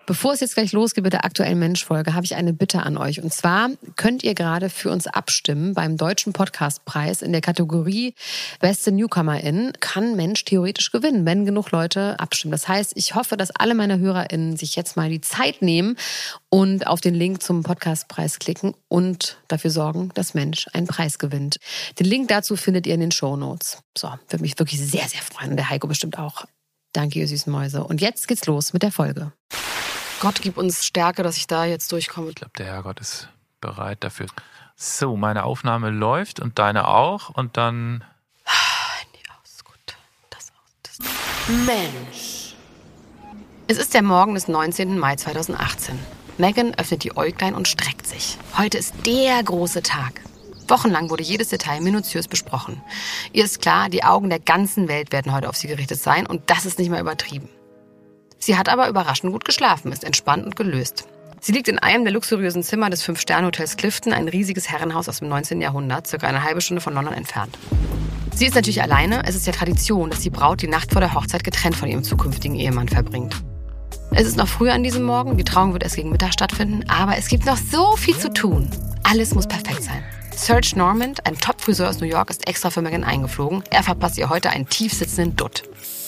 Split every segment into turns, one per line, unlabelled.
Bevor es jetzt gleich losgeht mit der aktuellen Mensch-Folge, habe ich eine Bitte an euch. Und zwar könnt ihr gerade für uns abstimmen beim Deutschen Podcastpreis in der Kategorie Beste Newcomerin. Kann Mensch theoretisch gewinnen, wenn genug Leute abstimmen. Das heißt, ich hoffe, dass alle meine HörerInnen sich jetzt mal die Zeit nehmen und auf den Link zum Podcastpreis klicken und dafür sorgen, dass Mensch einen Preis gewinnt. Den Link dazu findet ihr in den Shownotes. So, würde mich wirklich sehr, sehr freuen. Und der Heiko bestimmt auch. Danke, ihr süßen Mäuse. Und jetzt geht's los mit der Folge. Gott, gib uns Stärke, dass ich da jetzt durchkomme.
Ich glaube, der Herrgott ist bereit dafür. So, meine Aufnahme läuft und deine auch. Und dann...
Handy aus, gut. Das aus. Mensch. Es ist der Morgen des 19. Mai 2018. Megan öffnet die Äuglein und streckt sich. Heute ist der große Tag. Wochenlang wurde jedes Detail minutiös besprochen. Ihr ist klar, die Augen der ganzen Welt werden heute auf sie gerichtet sein. Und das ist nicht mal übertrieben. Sie hat aber überraschend gut geschlafen, ist entspannt und gelöst. Sie liegt in einem der luxuriösen Zimmer des 5-Sterne-Hotels Clifton, ein riesiges Herrenhaus aus dem 19. Jahrhundert, circa eine halbe Stunde von London entfernt. Sie ist natürlich alleine. Es ist ja Tradition, dass die Braut die Nacht vor der Hochzeit getrennt von ihrem zukünftigen Ehemann verbringt. Es ist noch früh an diesem Morgen, die Trauung wird erst gegen Mittag stattfinden, aber es gibt noch so viel zu tun. Alles muss perfekt sein. Serge Normand, ein Top-Friseur aus New York, ist extra für Megan eingeflogen. Er verpasst ihr heute einen tief sitzenden Dutt.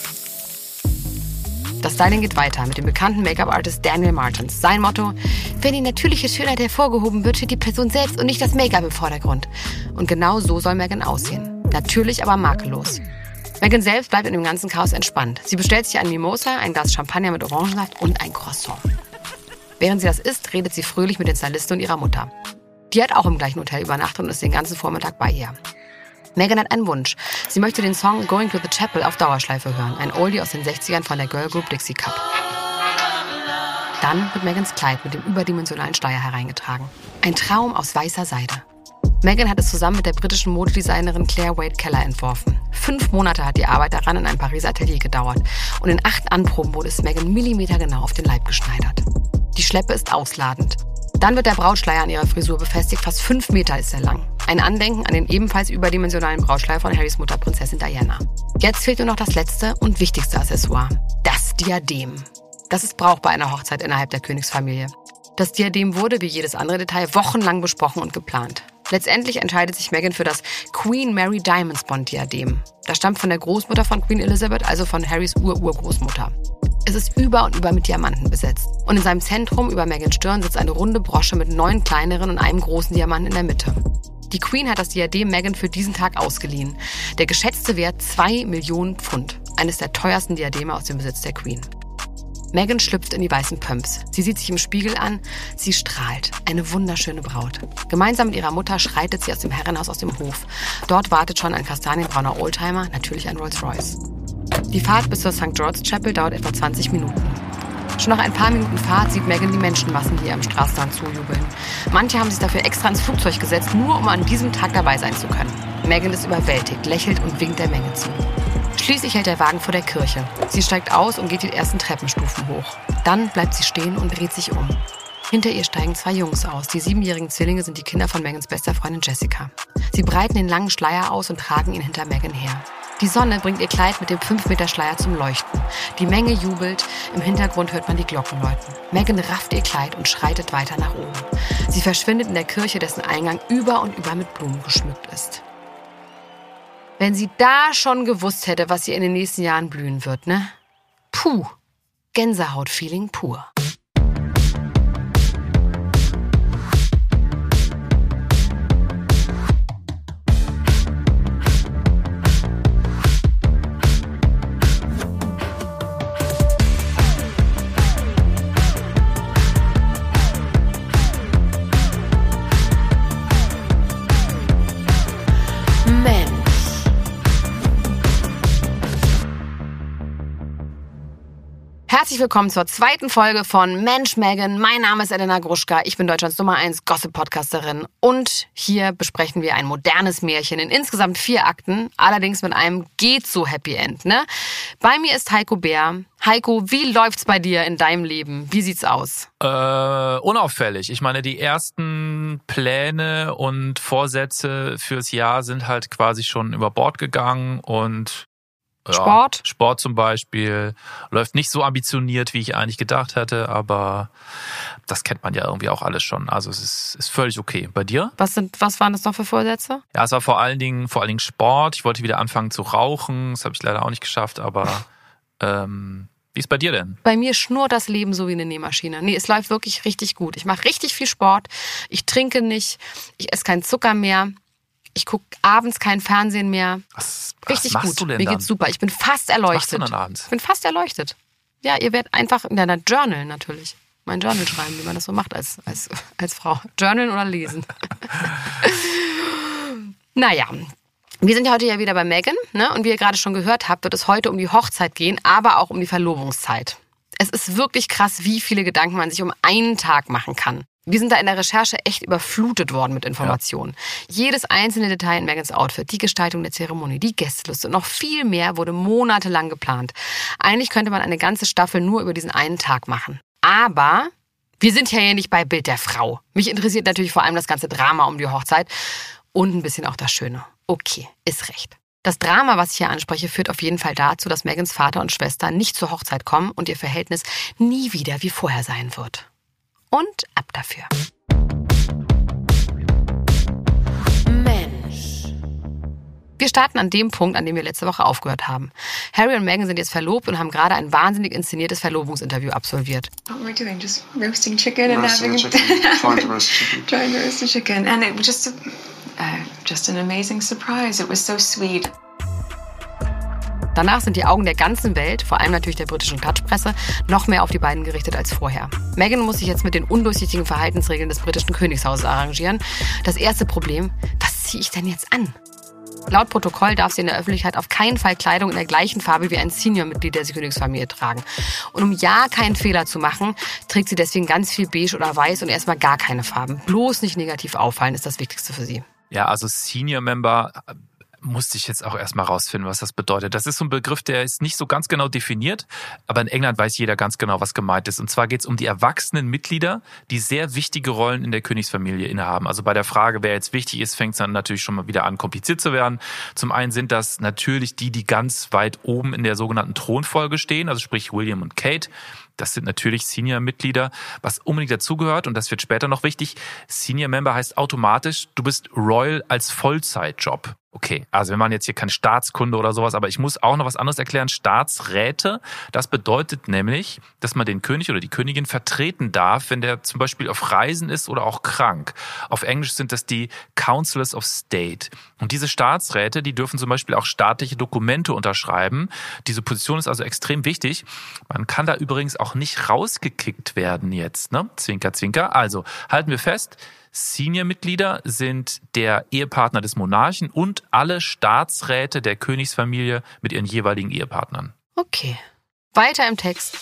Das Styling geht weiter mit dem bekannten Make-up-Artist Daniel Martens. Sein Motto: wenn die natürliche Schönheit hervorgehoben wird, steht die Person selbst und nicht das Make-up im Vordergrund. Und genau so soll Megan aussehen. Natürlich, aber makellos. Megan selbst bleibt in dem ganzen Chaos entspannt. Sie bestellt sich ein Mimosa, ein Glas Champagner mit Orangensaft und ein Croissant. Während sie das isst, redet sie fröhlich mit den Stylisten und ihrer Mutter. Die hat auch im gleichen Hotel übernachtet und ist den ganzen Vormittag bei ihr. Megan hat einen Wunsch. Sie möchte den Song Going to the Chapel auf Dauerschleife hören. Ein Oldie aus den 60ern von der Girl Group Dixie Cup. Dann wird Megans Kleid mit dem überdimensionalen Schleier hereingetragen. Ein Traum aus weißer Seide. Megan hat es zusammen mit der britischen Modedesignerin Claire Wade Keller entworfen. 5 Monate hat die Arbeit daran in einem Pariser Atelier gedauert. Und in 8 Anproben wurde es Megan millimetergenau auf den Leib geschneidert. Die Schleppe ist ausladend. Dann wird der Brautschleier an ihrer Frisur befestigt. Fast 5 Meter ist er lang. Ein Andenken an den ebenfalls überdimensionalen Brautschleier von Harrys Mutter, Prinzessin Diana. Jetzt fehlt nur noch das letzte und wichtigste Accessoire. Das Diadem. Das ist Brauch bei einer Hochzeit innerhalb der Königsfamilie. Das Diadem wurde, wie jedes andere Detail, wochenlang besprochen und geplant. Letztendlich entscheidet sich Megan für das Queen Mary Diamonds-Bond-Diadem. Das stammt von der Großmutter von Queen Elizabeth, also von Harrys Urgroßmutter. Es ist über und über mit Diamanten besetzt. Und in seinem Zentrum, über Megans Stirn, sitzt eine runde Brosche mit 9 kleineren und einem großen Diamanten in der Mitte. Die Queen hat das Diadem Megan für diesen Tag ausgeliehen. Der geschätzte Wert 2 Millionen Pfund. Eines der teuersten Diademe aus dem Besitz der Queen. Megan schlüpft in die weißen Pumps. Sie sieht sich im Spiegel an. Sie strahlt. Eine wunderschöne Braut. Gemeinsam mit ihrer Mutter schreitet sie aus dem Herrenhaus aus dem Hof. Dort wartet schon ein kastanienbrauner Oldtimer, natürlich ein Rolls-Royce. Die Fahrt bis zur St. George's Chapel dauert etwa 20 Minuten. Schon nach ein paar Minuten Fahrt sieht Megan die Menschenmassen, die ihr am Straßenrand zujubeln. Manche haben sich dafür extra ins Flugzeug gesetzt, nur um an diesem Tag dabei sein zu können. Megan ist überwältigt, lächelt und winkt der Menge zu. Schließlich hält der Wagen vor der Kirche. Sie steigt aus und geht die ersten Treppenstufen hoch. Dann bleibt sie stehen und dreht sich um. Hinter ihr steigen 2 Jungs aus. Die 7-jährigen Zwillinge sind die Kinder von Megans bester Freundin Jessica. Sie breiten den langen Schleier aus und tragen ihn hinter Megan her. Die Sonne bringt ihr Kleid mit dem 5-Meter-Schleier zum Leuchten. Die Menge jubelt, im Hintergrund hört man die Glocken läuten. Megan rafft ihr Kleid und schreitet weiter nach oben. Sie verschwindet in der Kirche, dessen Eingang über und über mit Blumen geschmückt ist. Wenn sie da schon gewusst hätte, was ihr in den nächsten Jahren blühen wird, ne? Puh, Gänsehaut-Feeling pur. Herzlich willkommen zur 2. Folge von Mensch Megan. Mein Name ist Elena Gruschka. Ich bin Deutschlands Nummer 1 Gossip-Podcasterin. Und hier besprechen wir ein modernes Märchen in insgesamt 4 Akten. Allerdings mit einem geht so Happy End, ne? Bei mir ist Heiko Bär. Heiko, wie läuft's bei dir in deinem Leben? Wie sieht's aus?
Unauffällig. Ich meine, die ersten Pläne und Vorsätze fürs Jahr sind halt quasi schon über Bord gegangen und
Sport?
Sport zum Beispiel. Läuft nicht so ambitioniert, wie ich eigentlich gedacht hätte, aber das kennt man ja irgendwie auch alles schon. Also es ist völlig okay. Bei dir?
Was waren das noch für Vorsätze?
Ja, es war vor allen Dingen Sport. Ich wollte wieder anfangen zu rauchen. Das habe ich leider auch nicht geschafft, aber wie ist bei dir denn?
Bei mir schnurrt das Leben so wie eine Nähmaschine. Nee, es läuft wirklich richtig gut. Ich mache richtig viel Sport. Ich trinke nicht. Ich esse keinen Zucker mehr. Ich gucke abends kein Fernsehen mehr.
Was
richtig
machst
gut.
du denn
Mir
dann?
geht's super. Ich bin fast erleuchtet.
Was machst du dann abends?
Ich bin fast erleuchtet. Ja, ihr werdet einfach in deiner Journal natürlich. Mein Journal schreiben, wie man das so macht als Frau. Journalen oder lesen. Naja, wir sind ja heute ja wieder bei Meghan, ne? Und wie ihr gerade schon gehört habt, wird es heute um die Hochzeit gehen, aber auch um die Verlobungszeit. Es ist wirklich krass, wie viele Gedanken man sich um einen Tag machen kann. Wir sind da in der Recherche echt überflutet worden mit Informationen. Ja. Jedes einzelne Detail in Meghans Outfit, die Gestaltung der Zeremonie, die Gästeliste und noch viel mehr wurde monatelang geplant. Eigentlich könnte man eine ganze Staffel nur über diesen einen Tag machen. Aber wir sind ja hier nicht bei Bild der Frau. Mich interessiert natürlich vor allem das ganze Drama um die Hochzeit und ein bisschen auch das Schöne. Okay, ist recht. Das Drama, was ich hier anspreche, führt auf jeden Fall dazu, dass Meghans Vater und Schwester nicht zur Hochzeit kommen und ihr Verhältnis nie wieder wie vorher sein wird. Und ab dafür. Mensch. Wir starten an dem Punkt, an dem wir letzte Woche aufgehört haben. Harry und Meghan sind jetzt verlobt und haben gerade ein wahnsinnig inszeniertes Verlobungsinterview absolviert.
What we're doing, just roasting chicken and
Roasting
having
trying to roast chicken.
trying to roast the chicken, and it was just an amazing surprise. It was so sweet.
Danach sind die Augen der ganzen Welt, vor allem natürlich der britischen Klatschpresse, noch mehr auf die beiden gerichtet als vorher. Meghan muss sich jetzt mit den undurchsichtigen Verhaltensregeln des britischen Königshauses arrangieren. Das erste Problem, was ziehe ich denn jetzt an? Laut Protokoll darf sie in der Öffentlichkeit auf keinen Fall Kleidung in der gleichen Farbe wie ein Senior-Mitglied der Königsfamilie tragen. Und um ja keinen Fehler zu machen, trägt sie deswegen ganz viel beige oder weiß und erstmal gar keine Farben. Bloß nicht negativ auffallen, ist das Wichtigste für sie.
Ja, also Senior-Member musste ich jetzt auch erstmal rausfinden, was das bedeutet. Das ist so ein Begriff, der ist nicht so ganz genau definiert, aber in England weiß jeder ganz genau, was gemeint ist. Und zwar geht es um die erwachsenen Mitglieder, die sehr wichtige Rollen in der Königsfamilie innehaben. Also bei der Frage, wer jetzt wichtig ist, fängt es dann natürlich schon mal wieder an, kompliziert zu werden. Zum einen sind das natürlich die ganz weit oben in der sogenannten Thronfolge stehen, also sprich William und Kate. Das sind natürlich Senior-Mitglieder. Was unbedingt dazugehört, und das wird später noch wichtig, Senior-Member heißt automatisch, du bist Royal als Vollzeitjob. Okay, also wir machen jetzt hier keine Staatskunde oder sowas, aber ich muss auch noch was anderes erklären. Staatsräte, das bedeutet nämlich, dass man den König oder die Königin vertreten darf, wenn der zum Beispiel auf Reisen ist oder auch krank. Auf Englisch sind das die Councillors of State. Und diese Staatsräte, die dürfen zum Beispiel auch staatliche Dokumente unterschreiben. Diese Position ist also extrem wichtig. Man kann da übrigens auch nicht rausgekickt werden jetzt, ne? Zwinker, zwinker. Also halten wir fest, Senior-Mitglieder sind der Ehepartner des Monarchen und alle Staatsräte der Königsfamilie mit ihren jeweiligen Ehepartnern.
Okay, weiter im Text.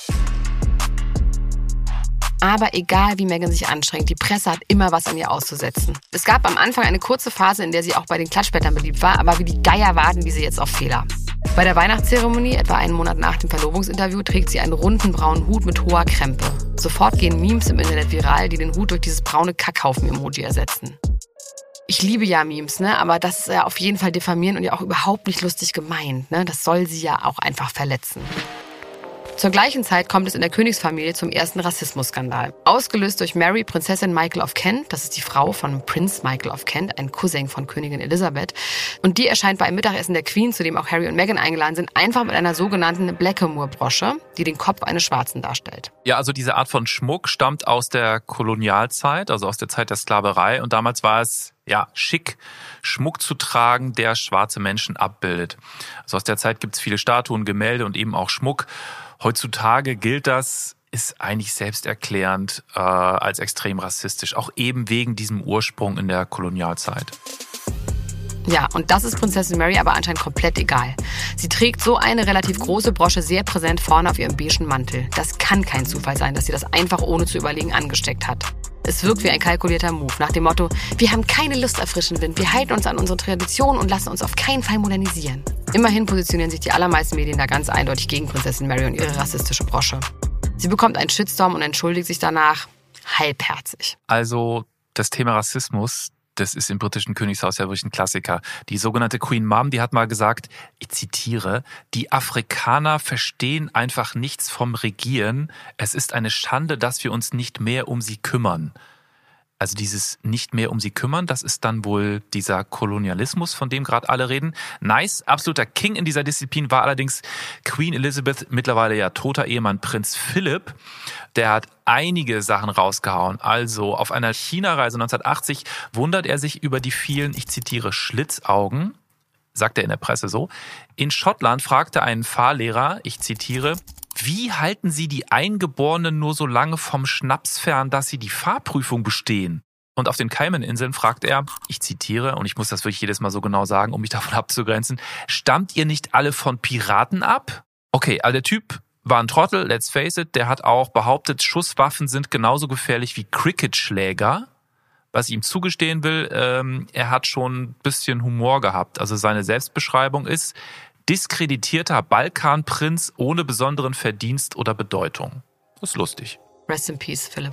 Aber egal, wie Meghan sich anstrengt, die Presse hat immer was an ihr auszusetzen. Es gab am Anfang eine kurze Phase, in der sie auch bei den Klatschblättern beliebt war, aber wie die Geier warten diese jetzt auf Fehler. Bei der Weihnachtszeremonie, etwa einen Monat nach dem Verlobungsinterview, trägt sie einen runden braunen Hut mit hoher Krempe. Sofort gehen Memes im Internet viral, die den Hut durch dieses braune Kackhaufen-Emoji ersetzen. Ich liebe ja Memes, ne? Aber das ist ja auf jeden Fall diffamierend und ja auch überhaupt nicht lustig gemeint, ne? Das soll sie ja auch einfach verletzen. Zur gleichen Zeit kommt es in der Königsfamilie zum ersten Rassismusskandal. Ausgelöst durch Mary, Prinzessin Michael of Kent, das ist die Frau von Prinz Michael of Kent, ein Cousin von Königin Elisabeth. Und die erscheint bei einem Mittagessen der Queen, zu dem auch Harry und Meghan eingeladen sind, einfach mit einer sogenannten Blackamoor-Brosche, die den Kopf eines Schwarzen darstellt.
Ja, also diese Art von Schmuck stammt aus der Kolonialzeit, also aus der Zeit der Sklaverei. Und damals war es schick, Schmuck zu tragen, der schwarze Menschen abbildet. Also aus der Zeit gibt es viele Statuen, Gemälde und eben auch Schmuck. Heutzutage gilt das, ist eigentlich selbsterklärend, als extrem rassistisch, auch eben wegen diesem Ursprung in der Kolonialzeit.
Ja, und das ist Prinzessin Mary aber anscheinend komplett egal. Sie trägt so eine relativ große Brosche sehr präsent vorne auf ihrem beigen Mantel. Das kann kein Zufall sein, dass sie das einfach ohne zu überlegen angesteckt hat. Es wirkt wie ein kalkulierter Move, nach dem Motto, wir haben keine Lust auf frischen Wind, wir halten uns an unsere Tradition und lassen uns auf keinen Fall modernisieren. Immerhin positionieren sich die allermeisten Medien da ganz eindeutig gegen Prinzessin Mary und ihre rassistische Brosche. Sie bekommt einen Shitstorm und entschuldigt sich danach halbherzig.
Also das Thema Rassismus, Das ist im britischen Königshaus ja wirklich ein Klassiker. Die sogenannte Queen Mum, die hat mal gesagt, ich zitiere, die Afrikaner verstehen einfach nichts vom Regieren. Es ist eine Schande, dass wir uns nicht mehr um sie kümmern. Also dieses nicht mehr um sie kümmern, das ist dann wohl dieser Kolonialismus, von dem gerade alle reden. Nice, absoluter King in dieser Disziplin war allerdings Queen Elizabeth, mittlerweile ja toter Ehemann Prinz Philipp. Der hat einige Sachen rausgehauen. Also auf einer China-Reise 1980 wundert er sich über die vielen, ich zitiere, Schlitzaugen, sagt er in der Presse so. In Schottland fragte ein Fahrlehrer, ich zitiere, wie halten Sie die Eingeborenen nur so lange vom Schnaps fern, dass sie die Fahrprüfung bestehen? Und auf den Cayman-Inseln fragt er, ich zitiere, und ich muss das wirklich jedes Mal so genau sagen, um mich davon abzugrenzen, stammt ihr nicht alle von Piraten ab? Okay, also der Typ war ein Trottel, let's face it, der hat auch behauptet, Schusswaffen sind genauso gefährlich wie Cricketschläger. Was ich ihm zugestehen will, er hat schon ein bisschen Humor gehabt. Also seine Selbstbeschreibung ist, diskreditierter Balkanprinz ohne besonderen Verdienst oder Bedeutung. Das ist lustig.
Rest in peace, Philipp.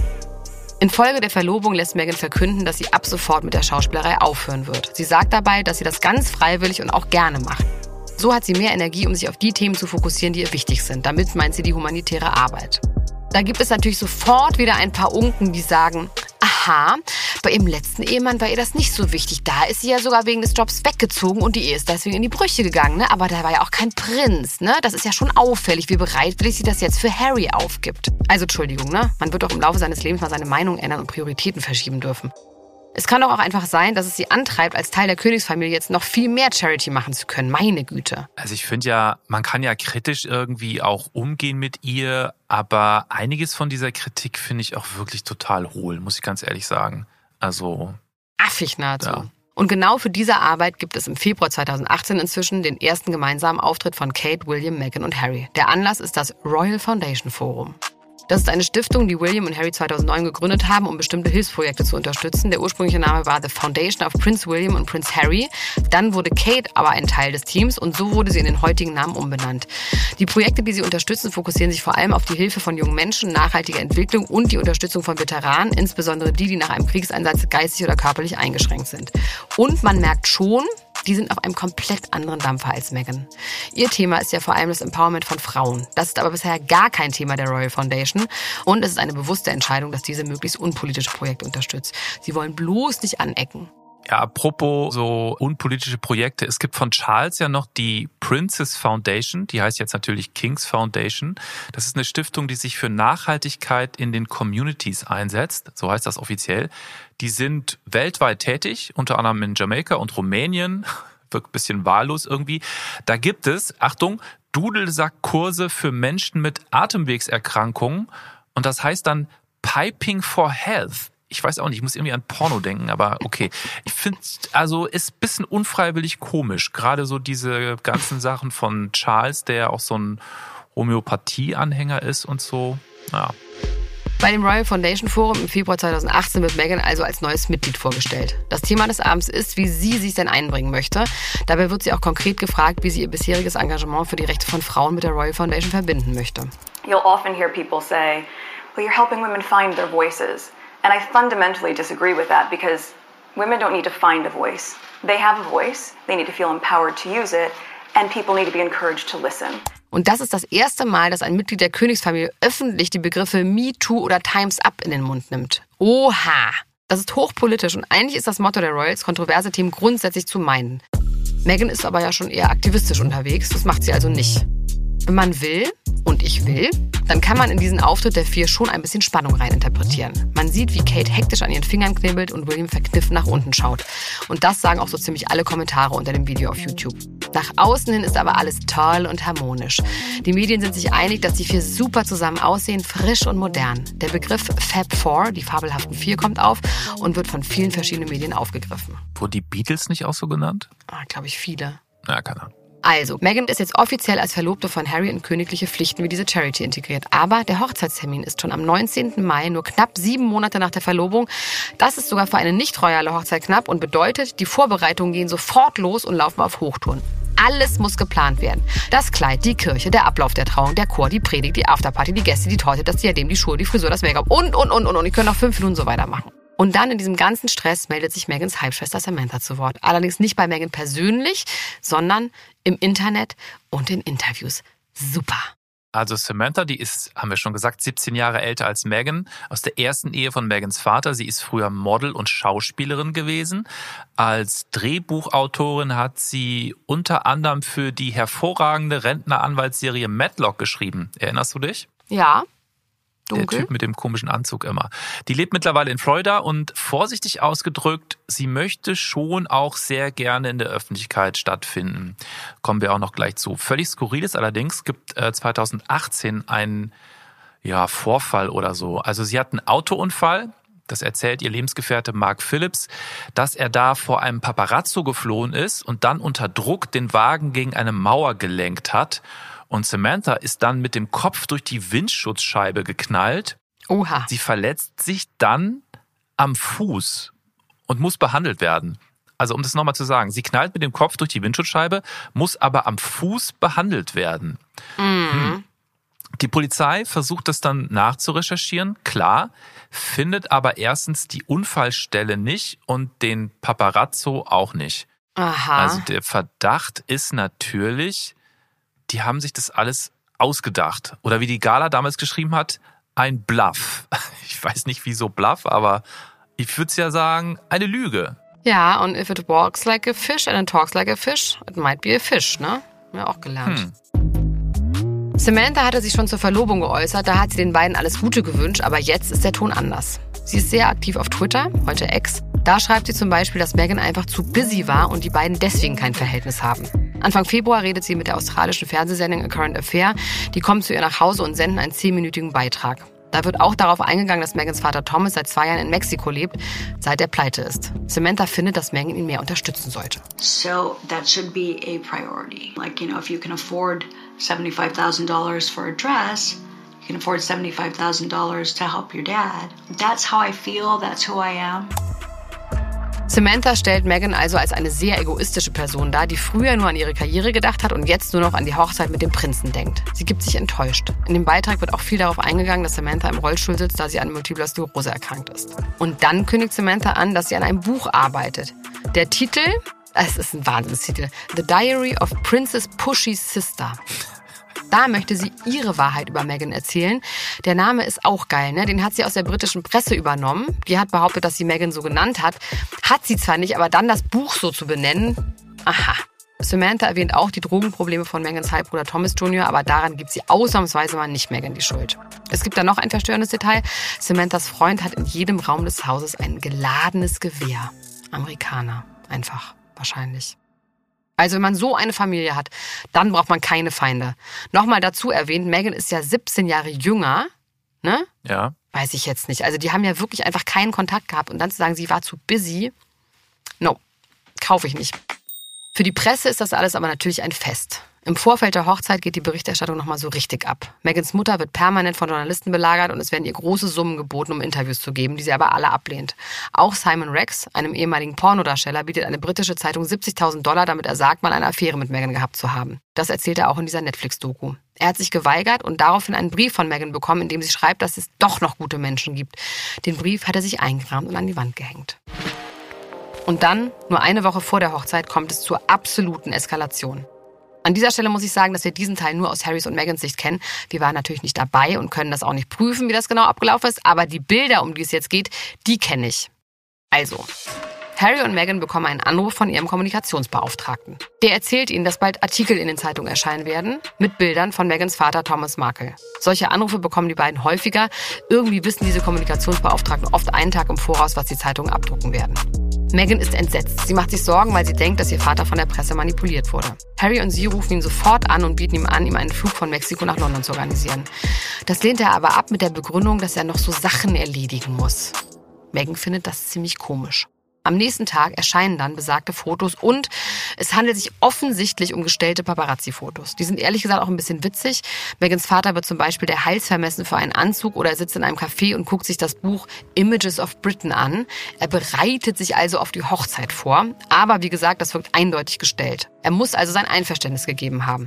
Infolge der Verlobung lässt Meghan verkünden, dass sie ab sofort mit der Schauspielerei aufhören wird. Sie sagt dabei, dass sie das ganz freiwillig und auch gerne macht. So hat sie mehr Energie, um sich auf die Themen zu fokussieren, die ihr wichtig sind. Damit meint sie die humanitäre Arbeit. Da gibt es natürlich sofort wieder ein paar Unken, die sagen, aha, bei ihrem letzten Ehemann war ihr das nicht so wichtig. Da ist sie ja sogar wegen des Jobs weggezogen und die Ehe ist deswegen in die Brüche gegangen. Ne? Aber da war ja auch kein Prinz. Ne? Das ist ja schon auffällig, wie bereitwillig sie das jetzt für Harry aufgibt. Also Entschuldigung, ne? Man wird doch im Laufe seines Lebens mal seine Meinung ändern und Prioritäten verschieben dürfen. Es kann doch auch einfach sein, dass es sie antreibt, als Teil der Königsfamilie jetzt noch viel mehr Charity machen zu können. Meine Güte.
Also ich finde ja, man kann ja kritisch irgendwie auch umgehen mit ihr, aber einiges von dieser Kritik finde ich auch wirklich total hohl, muss ich ganz ehrlich sagen. Also
affig nahezu.
Ja.
Und genau für diese Arbeit gibt es im Februar 2018 inzwischen den ersten gemeinsamen Auftritt von Kate, William, Meghan und Harry. Der Anlass ist das Royal Foundation Forum. Das ist eine Stiftung, die William und Harry 2009 gegründet haben, um bestimmte Hilfsprojekte zu unterstützen. Der ursprüngliche Name war The Foundation of Prince William und Prince Harry. Dann wurde Kate aber ein Teil des Teams und so wurde sie in den heutigen Namen umbenannt. Die Projekte, die sie unterstützen, fokussieren sich vor allem auf die Hilfe von jungen Menschen, nachhaltige Entwicklung und die Unterstützung von Veteranen, insbesondere die nach einem Kriegseinsatz geistig oder körperlich eingeschränkt sind. Und man merkt schon, die sind auf einem komplett anderen Dampfer als Meghan. Ihr Thema ist ja vor allem das Empowerment von Frauen. Das ist aber bisher gar kein Thema der Royal Foundation. Und es ist eine bewusste Entscheidung, dass diese möglichst unpolitische Projekte unterstützt. Sie wollen bloß nicht anecken.
Ja, apropos so unpolitische Projekte. Es gibt von Charles ja noch die Princess Foundation. Die heißt jetzt natürlich King's Foundation. Das ist eine Stiftung, die sich für Nachhaltigkeit in den Communities einsetzt. So heißt das offiziell. Die sind weltweit tätig, unter anderem in Jamaika und Rumänien. Wirkt ein bisschen wahllos irgendwie. Da gibt es, Achtung, Dudelsackkurse für Menschen mit Atemwegserkrankungen. Und das heißt dann Piping for Health. Ich weiß auch nicht, ich muss irgendwie an Porno denken, aber okay. Ich finde, also ist ein bisschen unfreiwillig komisch. Gerade so diese ganzen Sachen von Charles, der auch so ein Homöopathie-Anhänger ist und so. Ja.
Bei dem Royal Foundation Forum im Februar 2018 wird Meghan also als neues Mitglied vorgestellt. Das Thema des Abends ist, wie sie sich denn einbringen möchte. Dabei wird sie auch konkret gefragt, wie sie ihr bisheriges Engagement für die Rechte von Frauen mit der Royal Foundation verbinden möchte.
You'll often hear people say, well, you're helping women find their voices. And I fundamentally disagree with that because women don't need to find a voice. They have a voice, they need to feel empowered to use it, and people need to be encouraged to listen.
Und das ist das erste Mal, dass ein Mitglied der Königsfamilie öffentlich die Begriffe Me Too oder Time's Up in den Mund nimmt. Oha! Das ist hochpolitisch und eigentlich ist das Motto der Royals, kontroverse Themen grundsätzlich zu meiden. Meghan ist aber ja schon eher aktivistisch unterwegs, das macht sie also nicht. Wenn man will, und ich will, dann kann man in diesen Auftritt der vier schon ein bisschen Spannung reininterpretieren. Man sieht, wie Kate hektisch an ihren Fingern knibbelt und William verkniffen nach unten schaut. Und das sagen auch so ziemlich alle Kommentare unter dem Video auf YouTube. Nach außen hin ist aber alles toll und harmonisch. Die Medien sind sich einig, dass die vier super zusammen aussehen, frisch und modern. Der Begriff Fab Four, die fabelhaften vier, kommt auf und wird von vielen verschiedenen Medien aufgegriffen.
Wurden die Beatles nicht auch so genannt?
Glaube ich, viele.
Ja, keine Ahnung.
Also, Meghan ist jetzt offiziell als Verlobte von Harry in königliche Pflichten wie diese Charity integriert. Aber der Hochzeitstermin ist schon am 19. Mai, nur knapp 7 Monate nach der Verlobung. Das ist sogar für eine nicht royale Hochzeit knapp und bedeutet, die Vorbereitungen gehen sofort los und laufen auf Hochtouren. Alles muss geplant werden. Das Kleid, die Kirche, der Ablauf der Trauung, der Chor, die Predigt, die Afterparty, die Gäste, die Torte, das Diadem, die Schuhe, die Frisur, das Make-up und. Ich könnte noch 5 Minuten so weitermachen. Und dann in diesem ganzen Stress meldet sich Megans Halbschwester Samantha zu Wort. Allerdings nicht bei Meghan persönlich, sondern im Internet und in Interviews. Super.
Also Samantha, die ist, haben wir schon gesagt, 17 Jahre älter als Meghan, aus der ersten Ehe von Megans Vater. Sie ist früher Model und Schauspielerin gewesen. Als Drehbuchautorin hat sie unter anderem für die hervorragende Rentneranwaltsserie Matlock geschrieben. Erinnerst du dich?
Ja. Dunkel.
Der Typ mit dem komischen Anzug immer. Die lebt mittlerweile in Florida und vorsichtig ausgedrückt, sie möchte schon auch sehr gerne in der Öffentlichkeit stattfinden. Kommen wir auch noch gleich zu. Völlig skurril ist allerdings, gibt 2018 einen Vorfall oder so. Also sie hat einen Autounfall, das erzählt ihr Lebensgefährte Mark Phillips, dass er da vor einem Paparazzo geflohen ist und dann unter Druck den Wagen gegen eine Mauer gelenkt hat. Und Samantha ist dann mit dem Kopf durch die Windschutzscheibe geknallt.
Oha.
Sie verletzt sich dann am Fuß und muss behandelt werden. Also um das nochmal zu sagen, sie knallt mit dem Kopf durch die Windschutzscheibe, muss aber am Fuß behandelt werden. Die Polizei versucht das dann nachzurecherchieren, klar, findet aber erstens die Unfallstelle nicht und den Paparazzo auch nicht.
Aha.
Also der Verdacht ist natürlich, die haben sich das alles ausgedacht. Oder wie die Gala damals geschrieben hat, ein Bluff. Ich weiß nicht, wieso Bluff, aber ich würde es ja sagen, eine Lüge.
Ja, und if it walks like a fish and it talks like a fish, it might be a fish, ne? Haben wir auch gelernt. Samantha hatte sich schon zur Verlobung geäußert, da hat sie den beiden alles Gute gewünscht, aber jetzt ist der Ton anders. Sie ist sehr aktiv auf Twitter, heute X. Da schreibt sie zum Beispiel, dass Meghan einfach zu busy war und die beiden deswegen kein Verhältnis haben. Anfang Februar redet sie mit der australischen Fernsehsendung A Current Affair. Die kommen zu ihr nach Hause und senden einen 10-minütigen Beitrag. Da wird auch darauf eingegangen, dass Megans Vater Thomas seit 2 Jahren in Mexiko lebt, seit er pleite ist. Samantha findet, dass Meghan ihn mehr unterstützen sollte.
So that should be a priority. Like, if you can afford $75,000 for a dress, you can afford $75,000 to help your dad. That's how I feel, that's who I am.
Samantha stellt Meghan also als eine sehr egoistische Person dar, die früher nur an ihre Karriere gedacht hat und jetzt nur noch an die Hochzeit mit dem Prinzen denkt. Sie gibt sich enttäuscht. In dem Beitrag wird auch viel darauf eingegangen, dass Samantha im Rollstuhl sitzt, da sie an Multipler Sklerose erkrankt ist. Und dann kündigt Samantha an, dass sie an einem Buch arbeitet. Der Titel, es ist ein Wahnsinnstitel, The Diary of Princess Pushy's Sister. Da möchte sie ihre Wahrheit über Meghan erzählen. Der Name ist auch geil, ne? Den hat sie aus der britischen Presse übernommen. Die hat behauptet, dass sie Meghan so genannt hat. Hat sie zwar nicht, aber dann das Buch so zu benennen. Aha. Samantha erwähnt auch die Drogenprobleme von Megans Halbbruder Thomas Jr., aber daran gibt sie ausnahmsweise mal nicht Meghan die Schuld. Es gibt da noch ein verstörendes Detail. Samanthas Freund hat in jedem Raum des Hauses ein geladenes Gewehr. Amerikaner. Einfach. Wahrscheinlich. Also wenn man so eine Familie hat, dann braucht man keine Feinde. Nochmal dazu erwähnt, Meghan ist ja 17 Jahre jünger, ne?
Ja.
Weiß ich jetzt nicht. Also die haben ja wirklich einfach keinen Kontakt gehabt. Und dann zu sagen, sie war zu busy, no, kaufe ich nicht. Für die Presse ist das alles aber natürlich ein Fest. Im Vorfeld der Hochzeit geht die Berichterstattung nochmal so richtig ab. Megans Mutter wird permanent von Journalisten belagert und es werden ihr große Summen geboten, um Interviews zu geben, die sie aber alle ablehnt. Auch Simon Rex, einem ehemaligen Pornodarsteller, bietet eine britische Zeitung $70.000, damit er sagt, mal eine Affäre mit Meghan gehabt zu haben. Das erzählt er auch in dieser Netflix-Doku. Er hat sich geweigert und daraufhin einen Brief von Meghan bekommen, in dem sie schreibt, dass es doch noch gute Menschen gibt. Den Brief hat er sich eingerahmt und an die Wand gehängt. Und dann, nur eine Woche vor der Hochzeit, kommt es zur absoluten Eskalation. An dieser Stelle muss ich sagen, dass wir diesen Teil nur aus Harrys und Megans Sicht kennen. Wir waren natürlich nicht dabei und können das auch nicht prüfen, wie das genau abgelaufen ist. Aber die Bilder, um die es jetzt geht, die kenne ich. Also, Harry und Meghan bekommen einen Anruf von ihrem Kommunikationsbeauftragten. Der erzählt ihnen, dass bald Artikel in den Zeitungen erscheinen werden mit Bildern von Megans Vater Thomas Markle. Solche Anrufe bekommen die beiden häufiger. Irgendwie wissen diese Kommunikationsbeauftragten oft einen Tag im Voraus, was die Zeitungen abdrucken werden. Meghan ist entsetzt. Sie macht sich Sorgen, weil sie denkt, dass ihr Vater von der Presse manipuliert wurde. Harry und sie rufen ihn sofort an und bieten ihm an, ihm einen Flug von Mexiko nach London zu organisieren. Das lehnt er aber ab mit der Begründung, dass er noch so Sachen erledigen muss. Meghan findet das ziemlich komisch. Am nächsten Tag erscheinen dann besagte Fotos und es handelt sich offensichtlich um gestellte Paparazzi-Fotos. Die sind ehrlich gesagt auch ein bisschen witzig. Megans Vater wird zum Beispiel der Hals vermessen für einen Anzug oder er sitzt in einem Café und guckt sich das Buch Images of Britain an. Er bereitet sich also auf die Hochzeit vor. Aber wie gesagt, das wirkt eindeutig gestellt. Er muss also sein Einverständnis gegeben haben.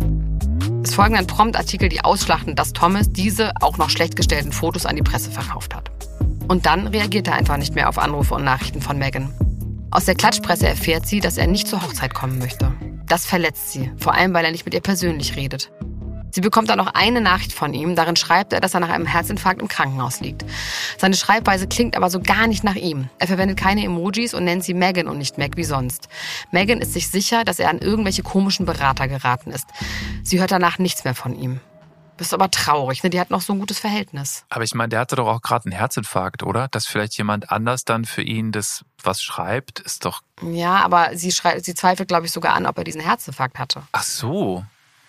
Es folgen dann prompt Artikel, die ausschlachten, dass Thomas diese auch noch schlecht gestellten Fotos an die Presse verkauft hat. Und dann reagiert er einfach nicht mehr auf Anrufe und Nachrichten von Meghan. Aus der Klatschpresse erfährt sie, dass er nicht zur Hochzeit kommen möchte. Das verletzt sie, vor allem weil er nicht mit ihr persönlich redet. Sie bekommt dann noch eine Nachricht von ihm. Darin schreibt er, dass er nach einem Herzinfarkt im Krankenhaus liegt. Seine Schreibweise klingt aber so gar nicht nach ihm. Er verwendet keine Emojis und nennt sie Meghan und nicht Meg wie sonst. Meghan ist sich sicher, dass er an irgendwelche komischen Berater geraten ist. Sie hört danach nichts mehr von ihm. Das ist aber traurig, ne? Die hat noch so ein gutes Verhältnis.
Aber ich meine, der hatte doch auch gerade einen Herzinfarkt, oder? Dass vielleicht jemand anders dann für ihn das was schreibt, ist doch...
Ja, aber sie zweifelt, glaube ich, sogar an, ob er diesen Herzinfarkt hatte.
Ach so.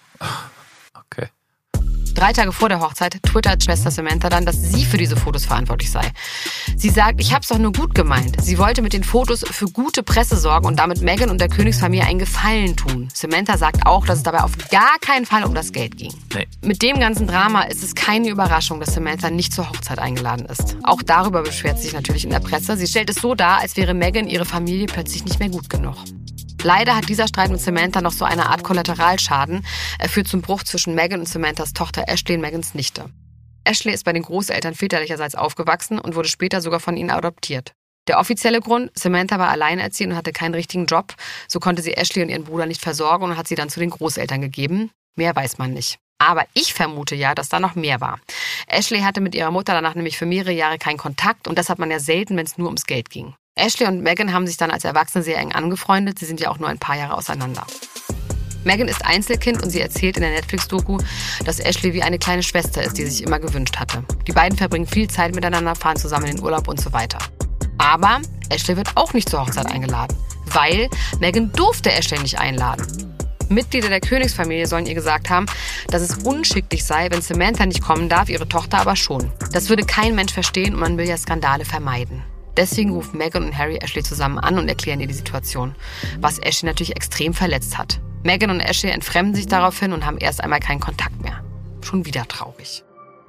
Okay.
3 Tage vor der Hochzeit twittert Schwester Samantha dann, dass sie für diese Fotos verantwortlich sei. Sie sagt, ich hab's doch nur gut gemeint. Sie wollte mit den Fotos für gute Presse sorgen und damit Meghan und der Königsfamilie einen Gefallen tun. Samantha sagt auch, dass es dabei auf gar keinen Fall um das Geld ging.
Nee.
Mit dem ganzen Drama ist es keine Überraschung, dass Samantha nicht zur Hochzeit eingeladen ist. Auch darüber beschwert sie sich natürlich in der Presse. Sie stellt es so dar, als wäre Meghan ihre Familie plötzlich nicht mehr gut genug. Leider hat dieser Streit mit Samantha noch so eine Art Kollateralschaden. Er führt zum Bruch zwischen Meghan und Samanthas Tochter Ashley und Meghans Nichte. Ashley ist bei den Großeltern väterlicherseits aufgewachsen und wurde später sogar von ihnen adoptiert. Der offizielle Grund, Samantha war alleinerziehend und hatte keinen richtigen Job. So konnte sie Ashley und ihren Bruder nicht versorgen und hat sie dann zu den Großeltern gegeben. Mehr weiß man nicht. Aber ich vermute ja, dass da noch mehr war. Ashley hatte mit ihrer Mutter danach nämlich für mehrere Jahre keinen Kontakt und das hat man ja selten, wenn es nur ums Geld ging. Ashley und Meghan haben sich dann als Erwachsene sehr eng angefreundet. Sie sind ja auch nur ein paar Jahre auseinander. Meghan ist Einzelkind und sie erzählt in der Netflix-Doku, dass Ashley wie eine kleine Schwester ist, die sie sich immer gewünscht hatte. Die beiden verbringen viel Zeit miteinander, fahren zusammen in den Urlaub und so weiter. Aber Ashley wird auch nicht zur Hochzeit eingeladen, weil Meghan durfte Ashley nicht einladen. Mitglieder der Königsfamilie sollen ihr gesagt haben, dass es unschicklich sei, wenn Samantha nicht kommen darf, ihre Tochter aber schon. Das würde kein Mensch verstehen und man will ja Skandale vermeiden. Deswegen rufen Meghan und Harry Ashley zusammen an und erklären ihr die Situation, was Ashley natürlich extrem verletzt hat. Meghan und Ashley entfremden sich daraufhin und haben erst einmal keinen Kontakt mehr. Schon wieder traurig.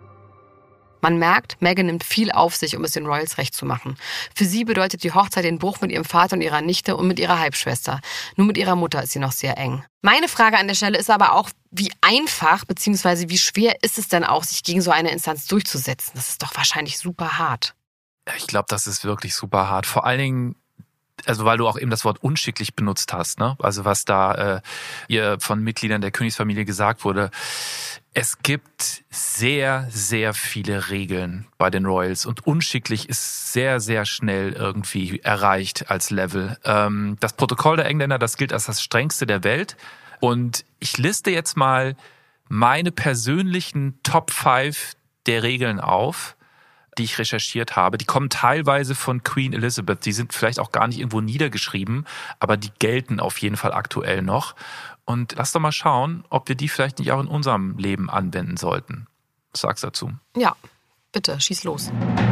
Man merkt, Meghan nimmt viel auf sich, um es den Royals recht zu machen. Für sie bedeutet die Hochzeit den Bruch mit ihrem Vater und ihrer Nichte und mit ihrer Halbschwester. Nur mit ihrer Mutter ist sie noch sehr eng. Meine Frage an der Stelle ist aber auch, wie einfach bzw. wie schwer ist es denn auch, sich gegen so eine Instanz durchzusetzen? Das ist doch wahrscheinlich super hart.
Ich glaube, das ist wirklich super hart. Vor allen Dingen, also weil du auch eben das Wort unschicklich benutzt hast, ne? Also was da ihr von Mitgliedern der Königsfamilie gesagt wurde. Es gibt sehr, sehr viele Regeln bei den Royals und unschicklich ist sehr, sehr schnell irgendwie erreicht als Level. Das Protokoll der Engländer, das gilt als das strengste der Welt. Und ich liste jetzt mal meine persönlichen Top 5 der Regeln auf, die ich recherchiert habe. Die kommen teilweise von Queen Elizabeth. Die sind vielleicht auch gar nicht irgendwo niedergeschrieben, aber die gelten auf jeden Fall aktuell noch. Und lass doch mal schauen, ob wir die vielleicht nicht auch in unserem Leben anwenden sollten. Was sagst du dazu?
Ja, bitte, schieß los.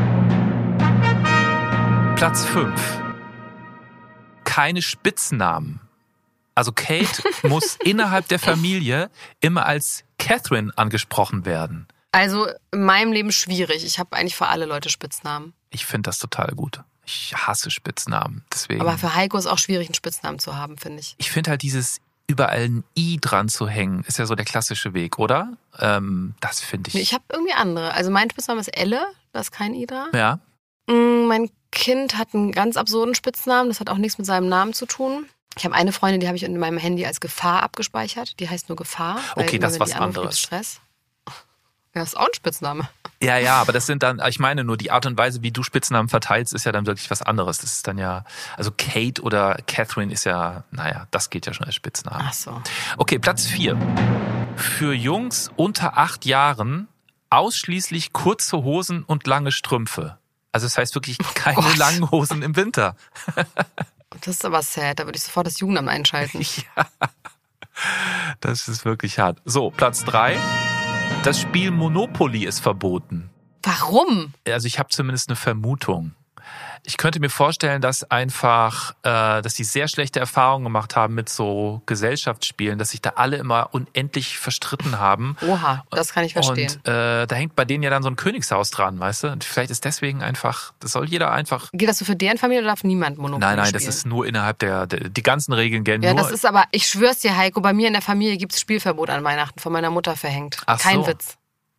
Platz 5. Keine Spitznamen. Also Kate muss innerhalb der Familie immer als Catherine angesprochen werden.
Also in meinem Leben schwierig. Ich habe eigentlich für alle Leute Spitznamen.
Ich finde das total gut. Ich hasse Spitznamen. Deswegen.
Aber für Heiko ist auch schwierig, einen Spitznamen zu haben, finde ich.
Ich finde halt dieses überall ein I dran zu hängen, ist ja so der klassische Weg, oder? Das finde ich.
Nee, ich habe irgendwie andere. Also mein Spitzname ist Elle, da ist kein I dran.
Ja.
Mein Kind hat einen ganz absurden Spitznamen, das hat auch nichts mit seinem Namen zu tun. Ich habe eine Freundin, die habe ich in meinem Handy als Gefahr abgespeichert. Die heißt nur Gefahr.
Okay, das ist was anderes.
Stress. Ja, das ist auch ein Spitzname.
Ja, aber das sind dann, ich meine nur, die Art und Weise, wie du Spitznamen verteilst, ist ja dann wirklich was anderes. Das ist dann ja, also Kate oder Catherine ist ja, naja, das geht ja schon als Spitzname.
Ach so.
Okay, Platz 4. Für Jungs unter 8 Jahren ausschließlich kurze Hosen und lange Strümpfe. Also das heißt wirklich keine langen Hosen im Winter.
Das ist aber sad, da würde ich sofort das Jugendamt einschalten.
Ja, das ist wirklich hart. So, Platz 3. Das Spiel Monopoly ist verboten.
Warum?
Also ich habe zumindest eine Vermutung. Ich könnte mir vorstellen, dass einfach, dass die sehr schlechte Erfahrungen gemacht haben mit so Gesellschaftsspielen, dass sich da alle immer unendlich verstritten haben.
Oha, das kann ich verstehen.
Und da hängt bei denen ja dann so ein Königshaus dran, weißt du? Und vielleicht ist deswegen einfach, das soll jeder einfach...
Geht das so für deren Familie oder darf niemand Monopoly spielen?
Nein, das ist nur innerhalb die ganzen Regeln gelten
ja,
nur...
das ist aber, ich schwör's dir, Heiko, bei mir in der Familie gibt's Spielverbot an Weihnachten, von meiner Mutter verhängt.
Ach
Kein
so.
Witz.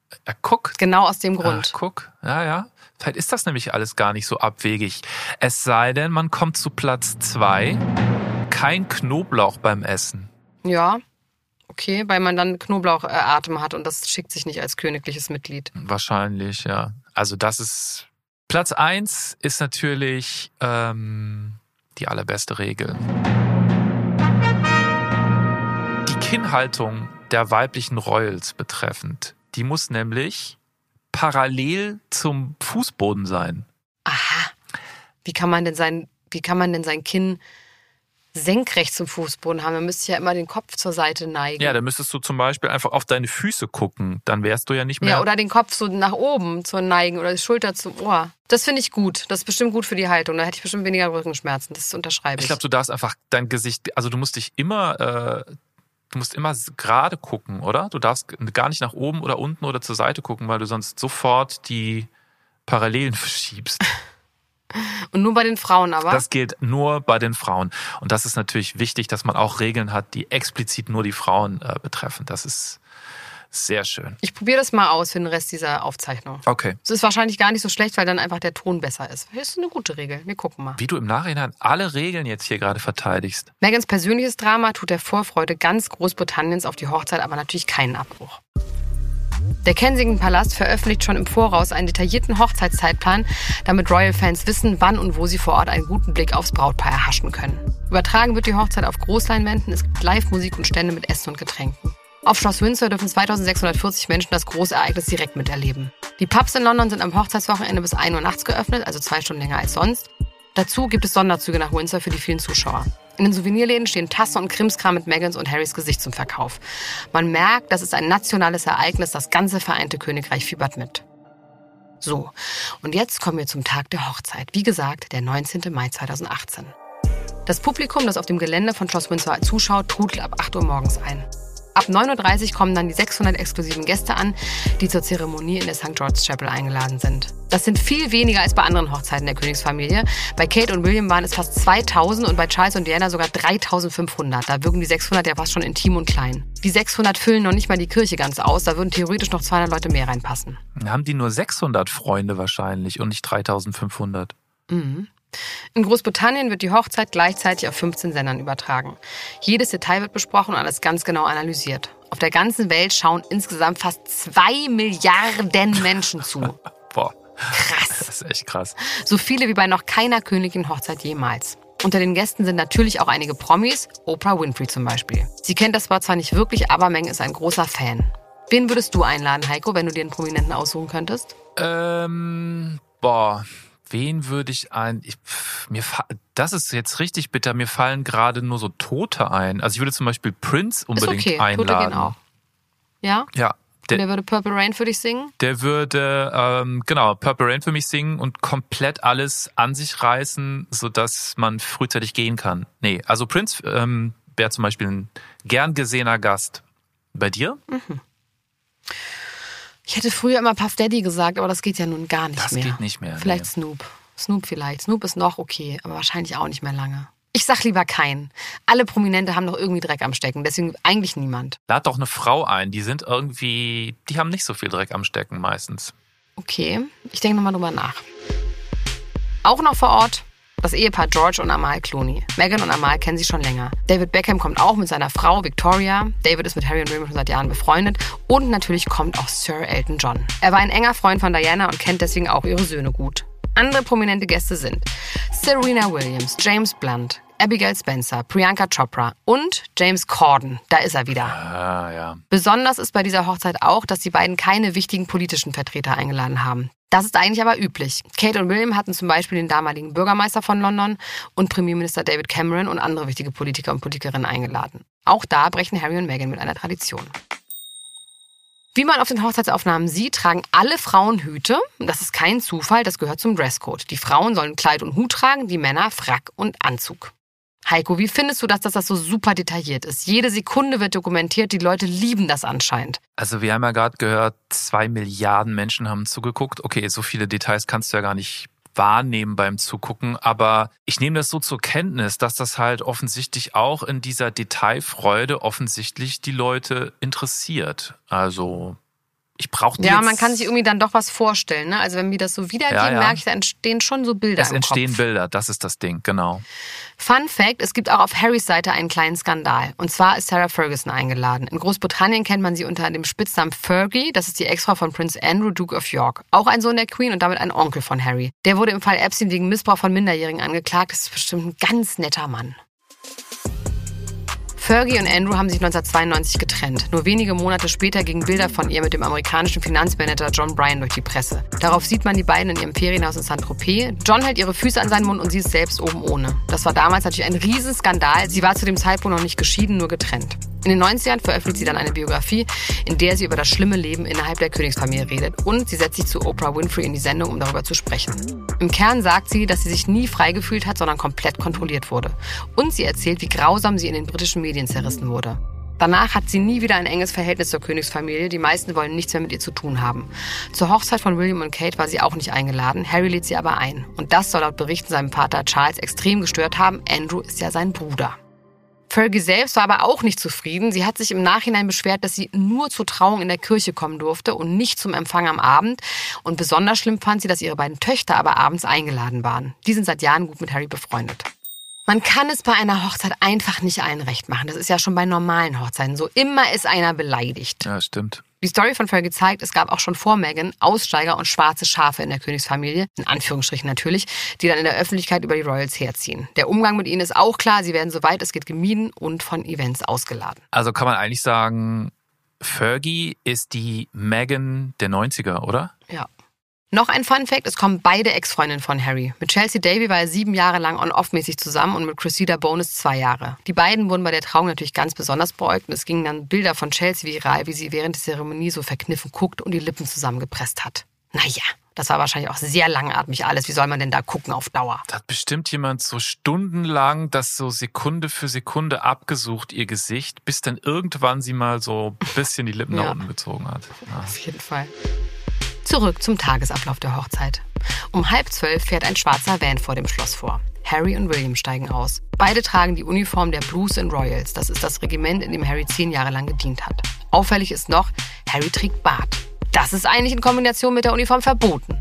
Ja, guck.
Genau aus dem Grund.
Guck, ja. Vielleicht ist das nämlich alles gar nicht so abwegig. Es sei denn, man kommt zu Platz 2. Kein Knoblauch beim Essen.
Ja, okay, weil man dann Knoblauchatem hat und das schickt sich nicht als königliches Mitglied.
Wahrscheinlich, ja. Also das ist... Platz 1 ist natürlich die allerbeste Regel. Die Kinnhaltung der weiblichen Royals betreffend. Die muss nämlich parallel zum Fußboden sein.
Aha. Wie kann man denn sein Kinn senkrecht zum Fußboden haben? Man müsste ja immer den Kopf zur Seite neigen.
Ja, dann müsstest du zum Beispiel einfach auf deine Füße gucken. Dann wärst du ja nicht mehr...
Ja, oder den Kopf so nach oben zu neigen oder die Schulter zum Ohr. Das finde ich gut. Das ist bestimmt gut für die Haltung. Da hätte ich bestimmt weniger Rückenschmerzen. Das unterschreibe ich.
Ich glaube, du darfst einfach dein Gesicht... Also du musst immer gerade gucken, oder? Du darfst gar nicht nach oben oder unten oder zur Seite gucken, weil du sonst sofort die Parallelen verschiebst.
Und nur bei den Frauen aber?
Das gilt nur bei den Frauen. Und das ist natürlich wichtig, dass man auch Regeln hat, die explizit nur die Frauen betreffen. Das ist sehr schön.
Ich probiere das mal aus für den Rest dieser Aufzeichnung.
Okay.
Es ist wahrscheinlich gar nicht so schlecht, weil dann einfach der Ton besser ist. Das ist eine gute Regel. Wir gucken mal.
Wie du im Nachhinein alle Regeln jetzt hier gerade verteidigst.
Megans persönliches Drama tut der Vorfreude ganz Großbritanniens auf die Hochzeit aber natürlich keinen Abbruch. Der Kensington-Palast veröffentlicht schon im Voraus einen detaillierten Hochzeitszeitplan, damit Royal-Fans wissen, wann und wo sie vor Ort einen guten Blick aufs Brautpaar erhaschen können. Übertragen wird die Hochzeit auf Großleinwänden, es gibt Live-Musik und Stände mit Essen und Getränken. Auf Schloss Windsor dürfen 2640 Menschen das Großereignis direkt miterleben. Die Pubs in London sind am Hochzeitswochenende bis 1 Uhr nachts geöffnet, also 2 Stunden länger als sonst. Dazu gibt es Sonderzüge nach Windsor für die vielen Zuschauer. In den Souvenirläden stehen Tassen und Krimskram mit Megans und Harrys Gesicht zum Verkauf. Man merkt, das ist ein nationales Ereignis, das ganze Vereinte Königreich fiebert mit. So, und jetzt kommen wir zum Tag der Hochzeit. Wie gesagt, der 19. Mai 2018. Das Publikum, das auf dem Gelände von Schloss Windsor zuschaut, trudelt ab 8 Uhr morgens ein. Ab 9.30 Uhr kommen dann die 600 exklusiven Gäste an, die zur Zeremonie in der St. George's Chapel eingeladen sind. Das sind viel weniger als bei anderen Hochzeiten der Königsfamilie. Bei Kate und William waren es fast 2000 und bei Charles und Diana sogar 3500. Da wirken die 600 ja fast schon intim und klein. Die 600 füllen noch nicht mal die Kirche ganz aus, da würden theoretisch noch 200 Leute mehr reinpassen.
Dann haben die nur 600 Freunde wahrscheinlich und nicht 3500.
Mhm. In Großbritannien wird die Hochzeit gleichzeitig auf 15 Sendern übertragen. Jedes Detail wird besprochen und alles ganz genau analysiert. Auf der ganzen Welt schauen insgesamt fast 2 Milliarden Menschen zu.
Boah.
Krass.
Das ist echt krass.
So viele wie bei noch keiner königlichen Hochzeit jemals. Unter den Gästen sind natürlich auch einige Promis, Oprah Winfrey zum Beispiel. Sie kennt das zwar nicht wirklich, aber Meghan ist ein großer Fan. Wen würdest du einladen, Heiko, wenn du dir einen Prominenten aussuchen könntest?
Wen würde ich das ist jetzt richtig bitter. Mir fallen gerade nur so Tote ein. Also ich würde zum Beispiel Prince unbedingt einladen.
Tote gehen auch. Ja?
Ja.
Der würde Purple Rain für dich singen?
Der würde, Purple Rain für mich singen und komplett alles an sich reißen, sodass man frühzeitig gehen kann. Nee, also Prince wäre zum Beispiel ein gern gesehener Gast. Bei dir?
Mhm. Ich hätte früher immer Puff Daddy gesagt, aber das geht ja nun gar nicht mehr.
Das geht nicht mehr.
Vielleicht nee. Snoop. Snoop vielleicht. Snoop ist noch okay, aber wahrscheinlich auch nicht mehr lange. Ich sag lieber keinen. Alle Prominente haben doch irgendwie Dreck am Stecken, deswegen eigentlich niemand.
Lad doch eine Frau ein, die haben nicht so viel Dreck am Stecken meistens.
Okay, ich denke nochmal drüber nach. Auch noch vor Ort das Ehepaar George und Amal Clooney. Meghan und Amal kennen sich schon länger. David Beckham kommt auch mit seiner Frau Victoria. David ist mit Harry und William schon seit Jahren befreundet. Und natürlich kommt auch Sir Elton John. Er war ein enger Freund von Diana und kennt deswegen auch ihre Söhne gut. Andere prominente Gäste sind Serena Williams, James Blunt, Abigail Spencer, Priyanka Chopra und James Corden. Da ist er wieder.
Ah, ja.
Besonders ist bei dieser Hochzeit auch, dass die beiden keine wichtigen politischen Vertreter eingeladen haben. Das ist eigentlich aber üblich. Kate und William hatten zum Beispiel den damaligen Bürgermeister von London und Premierminister David Cameron und andere wichtige Politiker und Politikerinnen eingeladen. Auch da brechen Harry und Meghan mit einer Tradition. Wie man auf den Hochzeitsaufnahmen sieht, tragen alle Frauen Hüte. Das ist kein Zufall, das gehört zum Dresscode. Die Frauen sollen Kleid und Hut tragen, die Männer Frack und Anzug. Heiko, wie findest du, dass das so super detailliert ist? Jede Sekunde wird dokumentiert, die Leute lieben das anscheinend.
Also wir haben ja gerade gehört, 2 Milliarden Menschen haben zugeguckt. Okay, so viele Details kannst du ja gar nicht wahrnehmen beim Zugucken, aber ich nehme das so zur Kenntnis, dass das halt offensichtlich auch in dieser Detailfreude offensichtlich die Leute interessiert. Also ich brauche die
Ja,
jetzt.
man kann sich irgendwie dann doch was vorstellen. Ne? Also wenn wir das so wiedergeben, merke ich, da entstehen schon so Bilder im Kopf.
Es entstehen Bilder, das ist das Ding, genau.
Fun Fact, es gibt auch auf Harrys Seite einen kleinen Skandal. Und zwar ist Sarah Ferguson eingeladen. In Großbritannien kennt man sie unter dem Spitznamen Fergie. Das ist die Ex-Frau von Prince Andrew, Duke of York. Auch ein Sohn der Queen und damit ein Onkel von Harry. Der wurde im Fall Epstein wegen Missbrauch von Minderjährigen angeklagt. Das ist bestimmt ein ganz netter Mann. Fergie und Andrew haben sich 1992 getrennt. Nur wenige Monate später gingen Bilder von ihr mit dem amerikanischen Finanzmanager John Bryan durch die Presse. Darauf sieht man die beiden in ihrem Ferienhaus in Saint-Tropez. John hält ihre Füße an seinen Mund und sie ist selbst oben ohne. Das war damals natürlich ein Riesenskandal. Sie war zu dem Zeitpunkt noch nicht geschieden, nur getrennt. In den 90ern veröffentlicht sie dann eine Biografie, in der sie über das schlimme Leben innerhalb der Königsfamilie redet. Und sie setzt sich zu Oprah Winfrey in die Sendung, um darüber zu sprechen. Im Kern sagt sie, dass sie sich nie frei gefühlt hat, sondern komplett kontrolliert wurde. Und sie erzählt, wie grausam sie in den britischen Medien zerrissen wurde. Danach hat sie nie wieder ein enges Verhältnis zur Königsfamilie. Die meisten wollen nichts mehr mit ihr zu tun haben. Zur Hochzeit von William und Kate war sie auch nicht eingeladen. Harry lädt sie aber ein. Und das soll laut Berichten seinem Vater Charles extrem gestört haben. Andrew ist ja sein Bruder. Fergie selbst war aber auch nicht zufrieden. Sie hat sich im Nachhinein beschwert, dass sie nur zur Trauung in der Kirche kommen durfte und nicht zum Empfang am Abend. Und besonders schlimm fand sie, dass ihre beiden Töchter aber abends eingeladen waren. Die sind seit Jahren gut mit Harry befreundet. Man kann es bei einer Hochzeit einfach nicht allen recht machen. Das ist ja schon bei normalen Hochzeiten so. Immer ist einer beleidigt.
Ja, stimmt.
Die Story von Fergie zeigt, es gab auch schon vor Meghan Aussteiger und schwarze Schafe in der Königsfamilie, in Anführungsstrichen natürlich, die dann in der Öffentlichkeit über die Royals herziehen. Der Umgang mit ihnen ist auch klar, sie werden soweit es geht gemieden und von Events ausgeladen.
Also kann man eigentlich sagen, Fergie ist die Meghan der 90er, oder?
Ja. Noch ein Fun-Fact, es kommen beide Ex-Freundinnen von Harry. Mit Chelsea Davy war er 7 Jahre lang on-off-mäßig zusammen und mit Cressida Bones 2 Jahre. Die beiden wurden bei der Trauung natürlich ganz besonders beäugt und es gingen dann Bilder von Chelsea viral, wie sie während der Zeremonie so verkniffen guckt und die Lippen zusammengepresst hat. Naja, das war wahrscheinlich auch sehr langatmig alles. Wie soll man denn da gucken auf Dauer?
Da hat bestimmt jemand so stundenlang das so Sekunde für Sekunde abgesucht, ihr Gesicht, bis dann irgendwann sie mal so ein bisschen die Lippen nach unten gezogen hat. Ja.
Auf jeden Fall. Zurück zum Tagesablauf der Hochzeit. Um 11:30 fährt ein schwarzer Van vor dem Schloss vor. Harry und William steigen aus. Beide tragen die Uniform der Blues and Royals. Das ist das Regiment, in dem Harry 10 Jahre lang gedient hat. Auffällig ist noch, Harry trägt Bart. Das ist eigentlich in Kombination mit der Uniform verboten.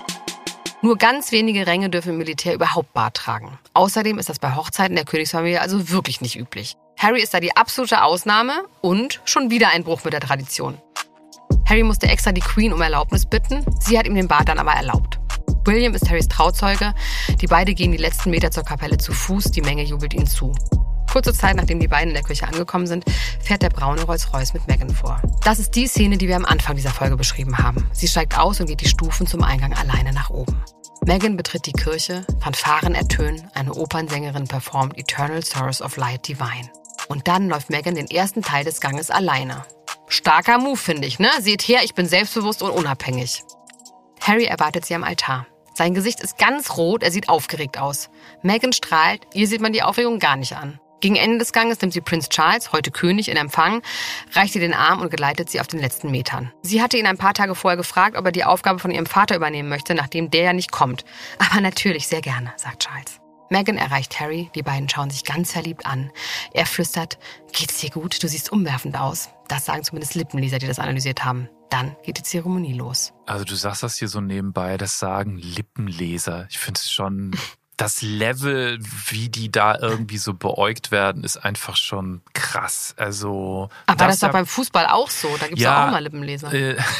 Nur ganz wenige Ränge dürfen im Militär überhaupt Bart tragen. Außerdem ist das bei Hochzeiten der Königsfamilie also wirklich nicht üblich. Harry ist da die absolute Ausnahme und schon wieder ein Bruch mit der Tradition. Harry musste extra die Queen um Erlaubnis bitten. Sie hat ihm den Bart dann aber erlaubt. William ist Harrys Trauzeuge. Die beiden gehen die letzten Meter zur Kapelle zu Fuß. Die Menge jubelt ihnen zu. Kurze Zeit, nachdem die beiden in der Küche angekommen sind, fährt der braune Rolls-Royce mit Meghan vor. Das ist die Szene, die wir am Anfang dieser Folge beschrieben haben. Sie steigt aus und geht die Stufen zum Eingang alleine nach oben. Meghan betritt die Kirche, Fanfaren ertönen, eine Opernsängerin performt Eternal Source of Light Divine. Und dann läuft Meghan den ersten Teil des Ganges alleine. Starker Move, finde ich, ne? Seht her, ich bin selbstbewusst und unabhängig. Harry erwartet sie am Altar. Sein Gesicht ist ganz rot, er sieht aufgeregt aus. Meghan strahlt, ihr sieht man die Aufregung gar nicht an. Gegen Ende des Ganges nimmt sie Prinz Charles, heute König, in Empfang, reicht ihr den Arm und geleitet sie auf den letzten Metern. Sie hatte ihn ein paar Tage vorher gefragt, ob er die Aufgabe von ihrem Vater übernehmen möchte, nachdem der ja nicht kommt. Aber natürlich, sehr gerne, sagt Charles. Meghan erreicht Harry, die beiden schauen sich ganz verliebt an. Er flüstert, geht's dir gut? Du siehst umwerfend aus. Das sagen zumindest Lippenleser, die das analysiert haben. Dann geht die Zeremonie los.
Also du sagst das hier so nebenbei, das sagen Lippenleser. Ich finde es schon, das Level, wie die da irgendwie so beäugt werden, ist einfach schon krass. Also
aber das ist doch beim Fußball auch so, da gibt's ja auch mal Lippenleser.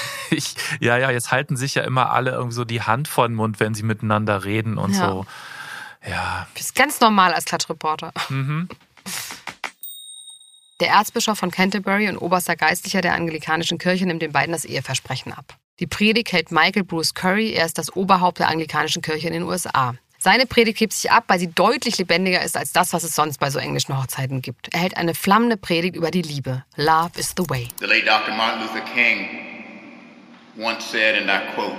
Jetzt halten sich ja immer alle irgendwie so die Hand vor den Mund, wenn sie miteinander reden und so. Ja.
Das ist ganz normal als Klatschreporter.
Mhm.
Der Erzbischof von Canterbury und oberster Geistlicher der anglikanischen Kirche nimmt den beiden das Eheversprechen ab. Die Predigt hält Michael Bruce Curry, er ist das Oberhaupt der anglikanischen Kirche in den USA. Seine Predigt hebt sich ab, weil sie deutlich lebendiger ist als das, was es sonst bei so englischen Hochzeiten gibt. Er hält eine flammende Predigt über die Liebe. Love is the way.
The late Dr. Martin Luther King once said, and I quote,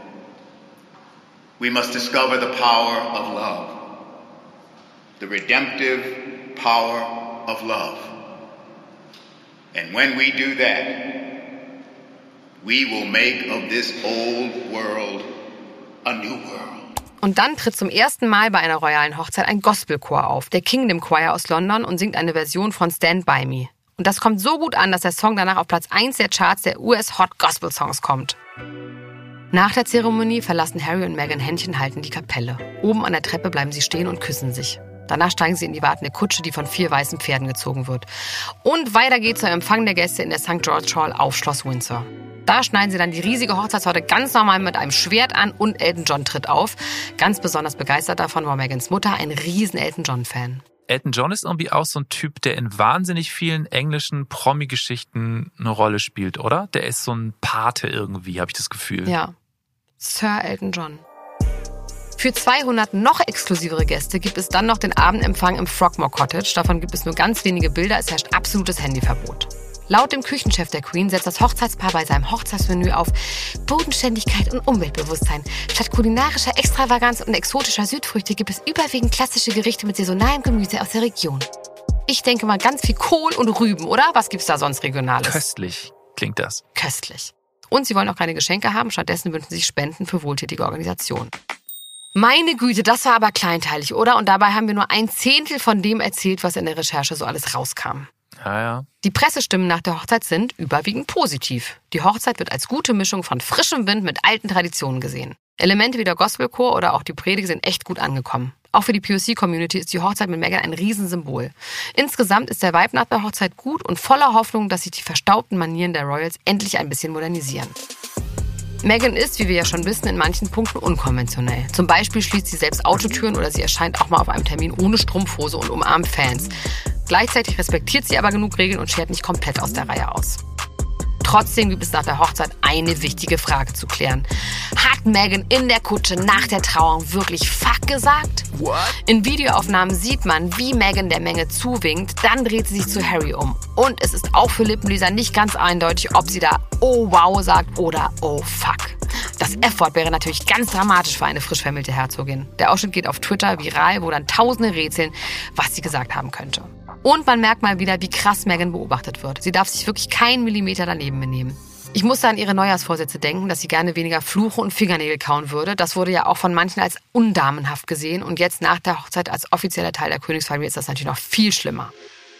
"We must discover the power of love, the redemptive power of love. And when we do that, we will make of this old world a new world."
Und dann tritt zum ersten Mal bei einer royalen Hochzeit ein Gospelchor auf, der Kingdom Choir aus London, und singt eine Version von Stand By Me. Und das kommt so gut an, dass der Song danach auf Platz 1 der Charts der US Hot Gospel Songs kommt. Nach der Zeremonie verlassen Harry und Meghan händchenhaltend die Kapelle. Oben an der Treppe bleiben sie stehen und küssen sich. Danach steigen sie in die wartende Kutsche, die von 4 weißen Pferden gezogen wird. Und weiter geht's zum Empfang der Gäste in der St. George Hall auf Schloss Windsor. Da schneiden sie dann die riesige Hochzeitstorte ganz normal mit einem Schwert an und Elton John tritt auf. Ganz besonders begeistert davon war Meghans Mutter, ein riesen Elton John-Fan.
Elton John ist irgendwie auch so ein Typ, der in wahnsinnig vielen englischen Promi-Geschichten eine Rolle spielt, oder? Der ist so ein Pate irgendwie, habe ich das Gefühl.
Ja, Sir Elton John. Für 200 noch exklusivere Gäste gibt es dann noch den Abendempfang im Frogmore Cottage. Davon gibt es nur ganz wenige Bilder, es herrscht absolutes Handyverbot. Laut dem Küchenchef der Queen setzt das Hochzeitspaar bei seinem Hochzeitsmenü auf Bodenständigkeit und Umweltbewusstsein. Statt kulinarischer Extravaganz und exotischer Südfrüchte gibt es überwiegend klassische Gerichte mit saisonalem Gemüse aus der Region. Ich denke mal ganz viel Kohl und Rüben, oder? Was gibt's da sonst Regionales?
Köstlich klingt das.
Köstlich. Und sie wollen auch keine Geschenke haben, stattdessen wünschen sie sich Spenden für wohltätige Organisationen. Meine Güte, das war aber kleinteilig, oder? Und dabei haben wir nur 1/10 von dem erzählt, was in der Recherche so alles rauskam.
Ja.
Die Pressestimmen nach der Hochzeit sind überwiegend positiv. Die Hochzeit wird als gute Mischung von frischem Wind mit alten Traditionen gesehen. Elemente wie der Gospelchor oder auch die Predigt sind echt gut angekommen. Auch für die POC-Community ist die Hochzeit mit Meghan ein Riesensymbol. Insgesamt ist der Vibe nach der Hochzeit gut und voller Hoffnung, dass sich die verstaubten Manieren der Royals endlich ein bisschen modernisieren. Meghan ist, wie wir ja schon wissen, in manchen Punkten unkonventionell. Zum Beispiel schließt sie selbst Autotüren oder sie erscheint auch mal auf einem Termin ohne Strumpfhose und umarmt Fans. Gleichzeitig respektiert sie aber genug Regeln und schert nicht komplett aus der Reihe aus. Trotzdem gibt es nach der Hochzeit eine wichtige Frage zu klären. Hat Meghan in der Kutsche nach der Trauung wirklich Fuck gesagt?
What?
In Videoaufnahmen sieht man, wie Meghan der Menge zuwinkt. Dann dreht sie sich zu Harry um. Und es ist auch für Lippenleser nicht ganz eindeutig, ob sie da oh wow sagt oder oh fuck. Das F-Wort wäre natürlich ganz dramatisch für eine frisch vermählte Herzogin. Der Ausschnitt geht auf Twitter viral, wo dann Tausende rätseln, was sie gesagt haben könnte. Und man merkt mal wieder, wie krass Meghan beobachtet wird. Sie darf sich wirklich keinen Millimeter daneben benehmen. Ich musste an ihre Neujahrsvorsätze denken, dass sie gerne weniger fluche und Fingernägel kauen würde. Das wurde ja auch von manchen als undamenhaft gesehen. Und jetzt nach der Hochzeit als offizieller Teil der Königsfamilie ist das natürlich noch viel schlimmer.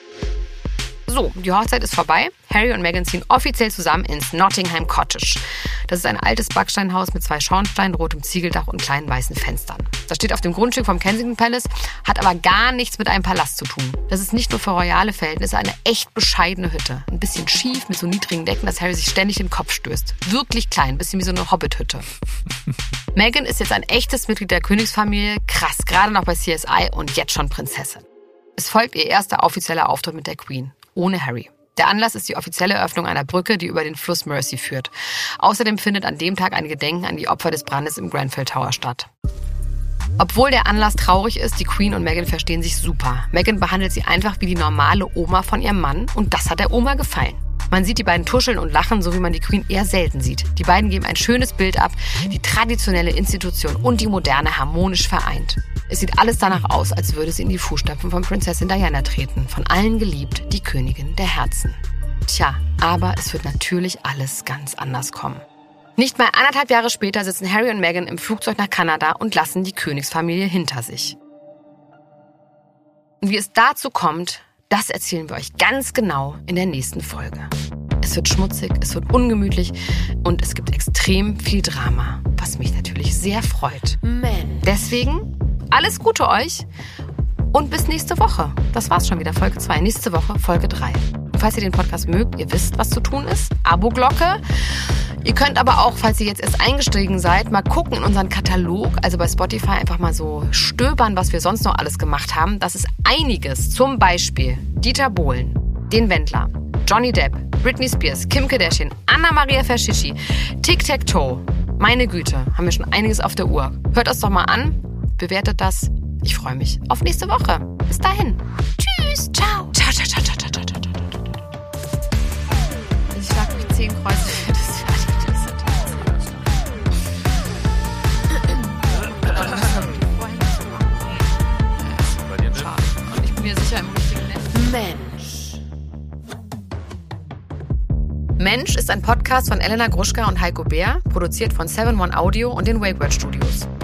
So, die Hochzeit ist vorbei. Harry und Meghan ziehen offiziell zusammen ins Nottingham Cottage. Das ist ein altes Backsteinhaus mit 2 Schornsteinen, rotem Ziegeldach und kleinen weißen Fenstern. Das steht auf dem Grundstück vom Kensington Palace, hat aber gar nichts mit einem Palast zu tun. Das ist nicht nur für royale Verhältnisse eine echt bescheidene Hütte. Ein bisschen schief mit so niedrigen Decken, dass Harry sich ständig den Kopf stößt. Wirklich klein, ein bisschen wie so eine Hobbit-Hütte. Meghan ist jetzt ein echtes Mitglied der Königsfamilie. Krass, gerade noch bei CSI und jetzt schon Prinzessin. Es folgt ihr erster offizieller Auftritt mit der Queen. Ohne Harry. Der Anlass ist die offizielle Eröffnung einer Brücke, die über den Fluss Mersey führt. Außerdem findet an dem Tag ein Gedenken an die Opfer des Brandes im Grenfell Tower statt. Obwohl der Anlass traurig ist, die Queen und Meghan verstehen sich super. Meghan behandelt sie einfach wie die normale Oma von ihrem Mann und das hat der Oma gefallen. Man sieht die beiden tuscheln und lachen, so wie man die Queen eher selten sieht. Die beiden geben ein schönes Bild ab, die traditionelle Institution und die moderne harmonisch vereint. Es sieht alles danach aus, als würde sie in die Fußstapfen von Prinzessin Diana treten. Von allen geliebt, die Königin der Herzen. Tja, aber es wird natürlich alles ganz anders kommen. Nicht mal 1,5 Jahre später sitzen Harry und Meghan im Flugzeug nach Kanada und lassen die Königsfamilie hinter sich. Und wie es dazu kommt, das erzählen wir euch ganz genau in der nächsten Folge. Es wird schmutzig, es wird ungemütlich und es gibt extrem viel Drama, was mich natürlich sehr freut. Deswegen alles Gute euch und bis nächste Woche. Das war's schon wieder, Folge 2. Nächste Woche Folge 3. Und falls ihr den Podcast mögt, ihr wisst, was zu tun ist. Abo-Glocke. Ihr könnt aber auch, falls ihr jetzt erst eingestiegen seid, mal gucken in unseren Katalog, also bei Spotify einfach mal so stöbern, was wir sonst noch alles gemacht haben. Das ist einiges. Zum Beispiel Dieter Bohlen, Den Wendler, Johnny Depp, Britney Spears, Kim Kardashian, Anna-Maria Verschicci, Tic-Tac-Toe. Meine Güte, haben wir schon einiges auf der Uhr. Hört es doch mal an, bewertet das. Ich freue mich auf nächste Woche. Bis dahin. Tschüss, ciao. Ciao, ciao, ciao, ciao, ciao, ciao, ciao. Ich schlag mich 10 Kreuze für das Ich bin mir sicher im richtigen Netz. Mensch ist ein Podcast von Elena Gruschka und Heiko Bär, produziert von 7-One Audio und den Wakeword Studios.